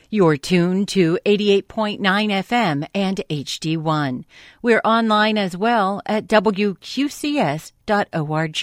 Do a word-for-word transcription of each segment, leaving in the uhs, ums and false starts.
You're tuned to eighty-eight point nine F M and H D one. We're online as well at W Q C S dot org.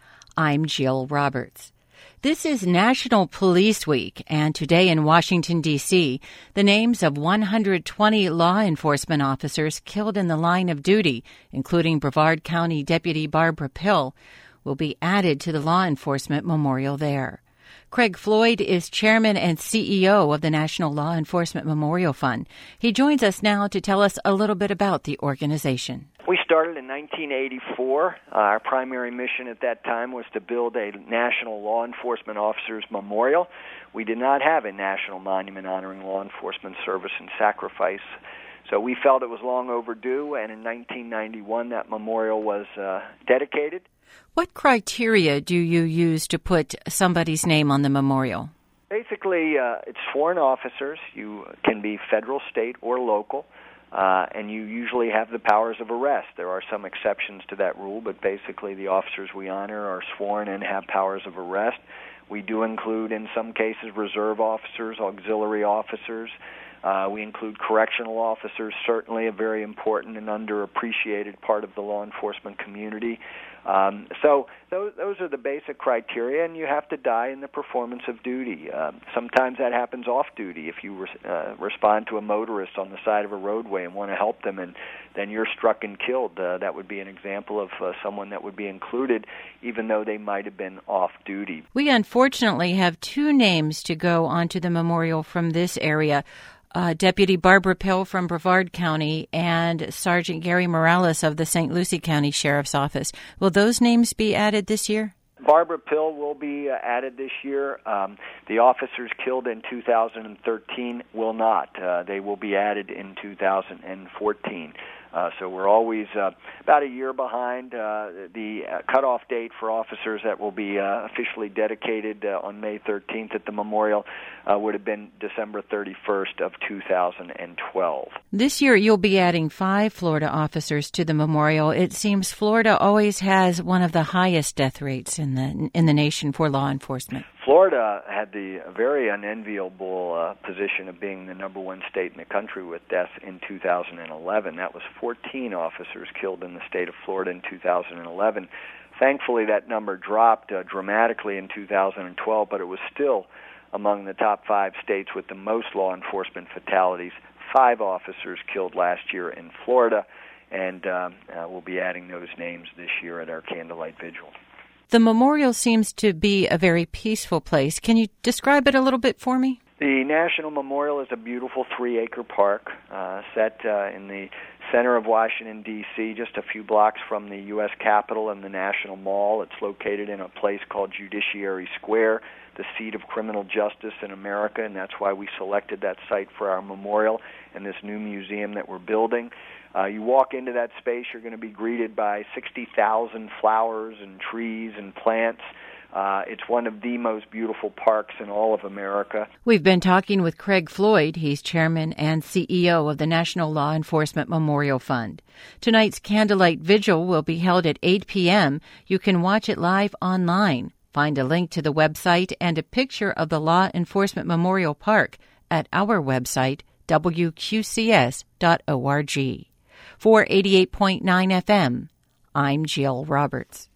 I'm Jill Roberts. This is National Police Week, and today in Washington, D C, the names of one hundred twenty law enforcement officers killed in the line of duty, including Brevard County Deputy Barbara Pill, will be added to the law enforcement memorial there. Craig Floyd is chairman and C E O of the National Law Enforcement Memorial Fund. He joins us now to tell us a little bit about the organization. We started in nineteen eighty-four. Uh, our primary mission at that time was to build a National Law Enforcement Officers Memorial. We did not have a national monument honoring law enforcement service and sacrifice. So we felt it was long overdue, and in nineteen ninety-one that memorial was uh, dedicated. What criteria do you use to put somebody's name on the memorial? Basically, uh, it's sworn officers. You can be federal, state, or local, uh, and you usually have the powers of arrest. There are some exceptions to that rule, but basically the officers we honor are sworn and have powers of arrest. We do include, in some cases, reserve officers, auxiliary officers. Uh, we include correctional officers, certainly a very important and underappreciated part of the law enforcement community. Um, so those, those are the basic criteria, and you have to die in the performance of duty. Uh, sometimes that happens off-duty. If you re- uh, respond to a motorist on the side of a roadway and want to help them, and then you're struck and killed, uh, that would be an example of uh, someone that would be included, even though they might have been off-duty. We unfortunately have two names to go onto the memorial from this area. Uh, Deputy Barbara Pill from Brevard County and Sergeant Gary Morales of the Saint Lucie County Sheriff's Office. Will those names be added this year? Barbara Pill will be uh, added this year. Um, the officers killed in two thousand thirteen will not. Uh, they will be added in two thousand fourteen. Uh, so we're always uh, about a year behind uh, the uh, cutoff date for officers that will be uh, officially dedicated uh, on May thirteenth at the memorial uh, would have been December thirty-first of two thousand twelve. This year you'll be adding five Florida officers to the memorial. It seems Florida always has one of the highest death rates in the in the nation for law enforcement. Florida had the very unenviable uh, position of being the number one state in the country with deaths in two thousand eleven. That was fourteen officers killed in the state of Florida in two thousand eleven. Thankfully, that number dropped uh, dramatically in two thousand twelve, but it was still among the top five states with the most law enforcement fatalities. Five officers killed last year in Florida, and um, uh, we'll be adding those names this year at our candlelight vigil. The memorial seems to be a very peaceful place. Can you describe it a little bit for me? The National Memorial is a beautiful three-acre park uh, set uh, in the center of Washington, D C, just a few blocks from the U S Capitol and the National Mall. It's located in a place called Judiciary Square, the seat of criminal justice in America, and that's why we selected that site for our memorial and this new museum that we're building. Uh, you walk into that space, you're going to be greeted by sixty thousand flowers and trees and plants. Uh, it's one of the most beautiful parks in all of America. We've been talking with Craig Floyd. He's chairman and C E O of the National Law Enforcement Memorial Fund. Tonight's Candlelight Vigil will be held at eight p.m. You can watch it live online. Find a link to the website and a picture of the Law Enforcement Memorial Park at our website, W Q C S dot org. For eighty-eight point nine F M, I'm Jill Roberts.